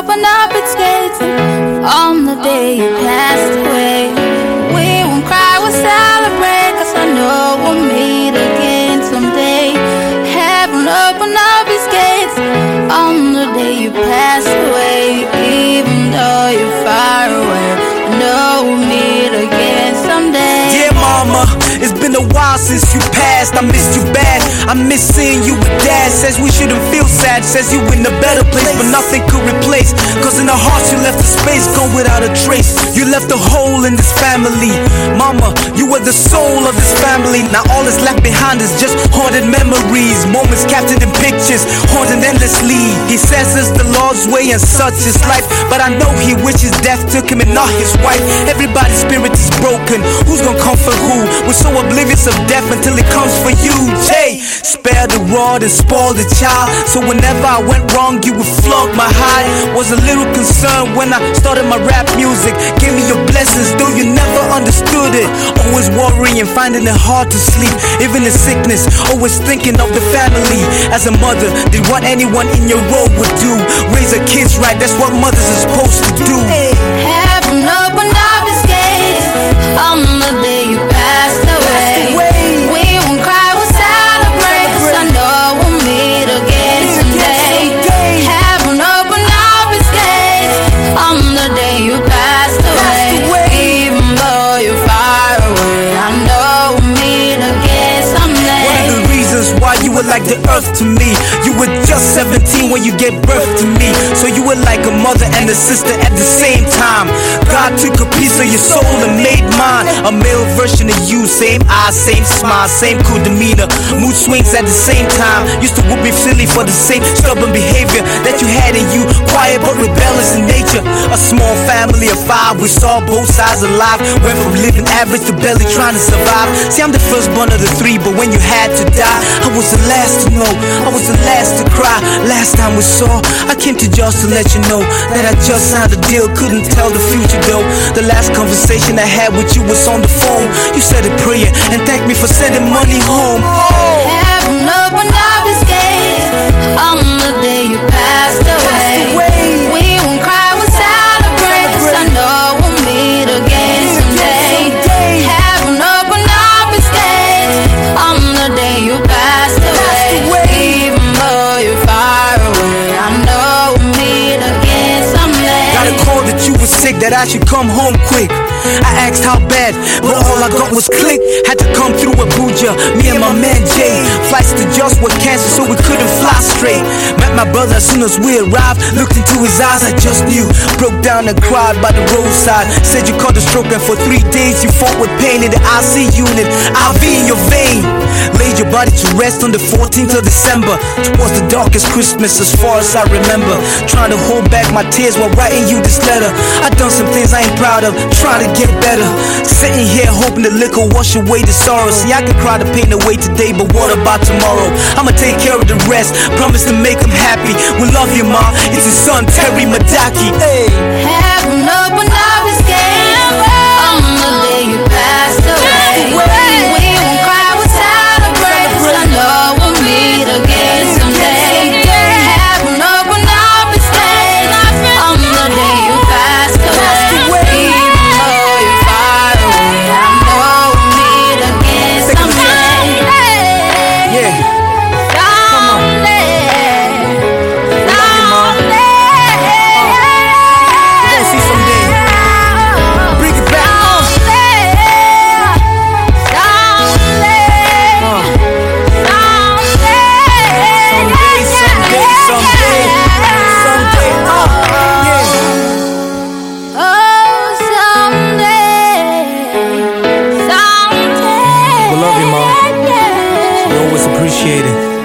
open up its gates on the day you passed away. We won't cry, we'll celebrate, 'cause I know we'll meet again someday. Heaven open up its gates on the day you passed away. Even though you're far away, I know we'll meet again someday. Yeah, mama, it's been a while since you passed. I missed you bad. I miss seeing you with dad. Says we shouldn't feel sad. Says you in a better place, but nothing could replace. 'Cause in our hearts you left a space, gone without a trace. You left a hole in this family. Mama, you were the soul of this family. Now all that's left behind is just haunted memories. Moments captured in pictures, haunted endlessly. He says it's the Lord's way and such is life, but I know he wishes death took him and not his wife. Everybody's spirit is broken. Who's gonna comfort who? We're so oblivious of death until it comes for you. Jay, spare the rod and spoil the child. So whenever I went wrong, you would flog my high. Was a little concerned when I started my rap music. Gave me your blessings, though you never understood it. Always worrying, finding it hard to sleep, even in sickness. Always thinking of the family. As a mother, did what anyone in your role would do. Raise her kids right, that's what mothers are supposed to do. Heaven opened up its gates on the day you passed away. We won't cry, we'll celebrate, 'cause I know we'll meet again someday. Heaven opened up its gates on the day you passed away. Even though you're far away, I know we'll meet again someday. One of the reasons why you were like the earth to me. You were just 17 when you gave birth to me. So you were like a mother and a sister at the same time. God took a piece of your soul and made mine. A male version of you, same eyes, same smile, same cool demeanor. Mood swings at the same time. Used to whoop me silly for the same stubborn behavior that you had in you. Quiet but rebellious in nature. A small family of 5, we saw both sides alive. Went from living average to barely trying to survive. See, I'm the firstborn of the 3, but when you had to die, I was the last to know, I was the last to cry. Last time we saw, I came to just to let you know that I just signed a deal, couldn't tell the future though. The last conversation I had with you was on the phone. You said a prayer and thanked me for sending money home. Heaven opened up its gates on the day you passed away. We won't cry, we'll celebrate, 'cause I know we'll meet again someday. Heaven opened up its gates on the day you passed away. Even though you're far away, I know we'll meet again someday. Got a call that you were sick, that I should come home quick. I asked how bad, but all I got was click. Had to come through Abuja, me and my man Jay. Flights to just were canceled, so we couldn't fly straight. Met my brother as soon as we arrived. Looked into his eyes, I just knew. Broke down and cried by the roadside. Said you caught a stroke and for 3 days you fought with pain in the IC unit. IV in your vein. Laid your body to rest on the 14th of December. Twas the darkest Christmas as far as I remember. Trying to hold back my tears while writing you this letter. I done some things I ain't proud of, trying to get better. Sitting here hoping the liquor wash away the sorrow. See, I can cry the pain away today, but what about tomorrow? I'ma take care of the rest, promise to make them happy. We love you, Ma, it's your son Terry Madaki. Hey. Heaven opened up its gates on the day you passed away. We won't cry, we'll celebrate, 'cause I know we'll meet again someday. Heaven opened up its gates on the day you passed away. Even though you're far away, I know we'll meet again someday. Yeah. Come on. See someday. Bring it back. We love you, Mom. We always appreciate it.